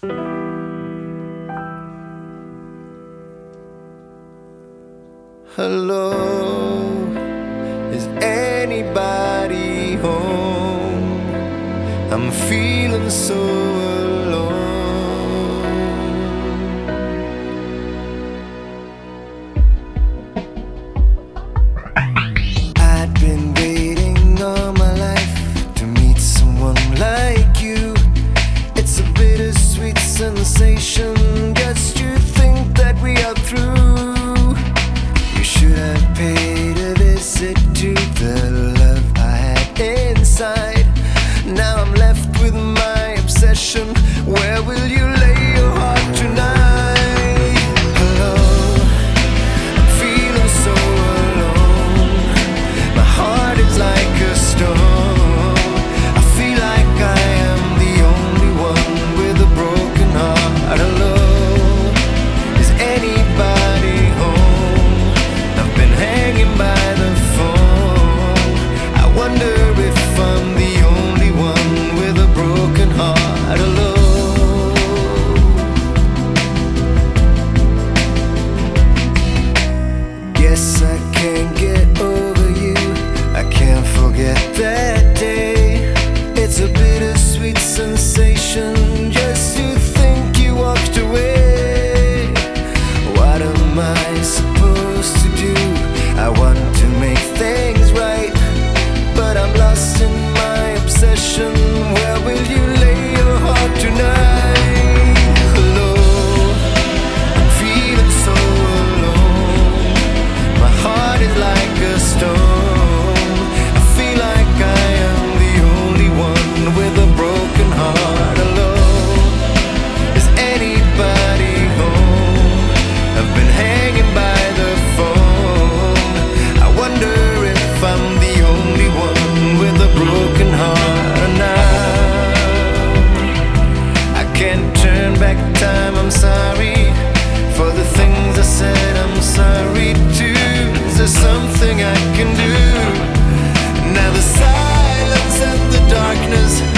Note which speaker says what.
Speaker 1: Hello, is anybody home? I'm feeling so alone. I'd been waiting all my life to meet someone like you. It's a bittersweet sensation just to think that we are through. You should have paid a visit to the love I had inside. Now I'm left with my obsession. Where will you lay your heart tonight? Hello, I'm feeling so alone. My heart is like a stone. I feel like I am the only one with a broken heart. Hello, is anybody home? I've been hanging by the phone. I wonder if I'm the only one with a broken heart. Hello, guess I can't get over you. I can't forget that day. It's a bittersweet sensation just to think you walked away. What am I supposed to do? I want to make things right, but I'm lost in my obsession. Where will you lay your heart tonight? Hello, I'm feeling so alone. My heart is like a stone. I feel like I am the only one with a broken heart. Hello, is anybody home? I've been hanging by the phone. I wonder if I'm the only one with a broken heart now. I can't turn back time, I'm sorry for the things I said, I'm sorry too. Is there something I can do? Now the silence and the darkness